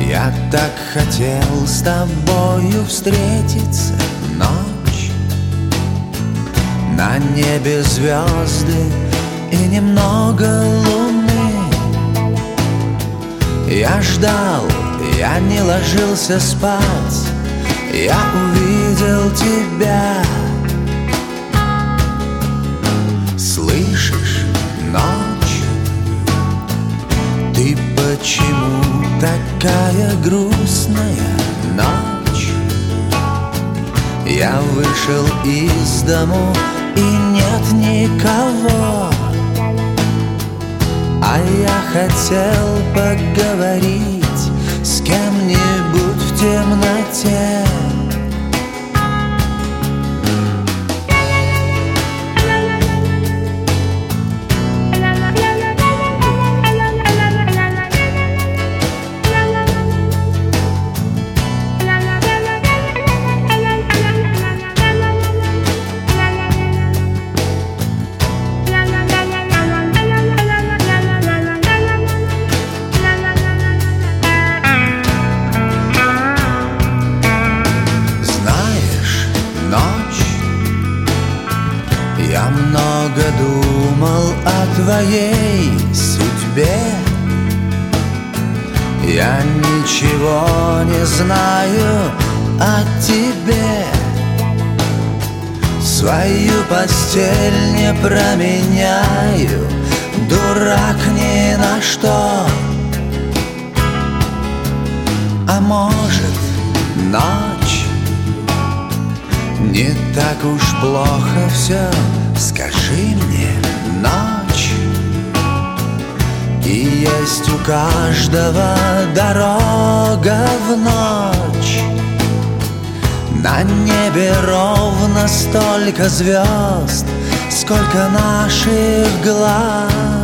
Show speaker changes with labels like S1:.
S1: Я так хотел с тобою встретиться. Ночь, на небе звезды и немного луны. Я ждал, я не ложился спать, я увидел тебя. Слышишь, ночь, ты почему такая грустная? Ночь, я вышел из дому и нет никого, а я хотел поговорить с кем-нибудь в темноте. Я много думал о твоей судьбе. Я ничего не знаю о тебе. Свою постель не променяю, дурак ни на что. А может, ночь, не так уж плохо все. Скажи мне, ночь, и есть у каждого дорога в ночь. На небе ровно столько звезд, сколько наших глаз.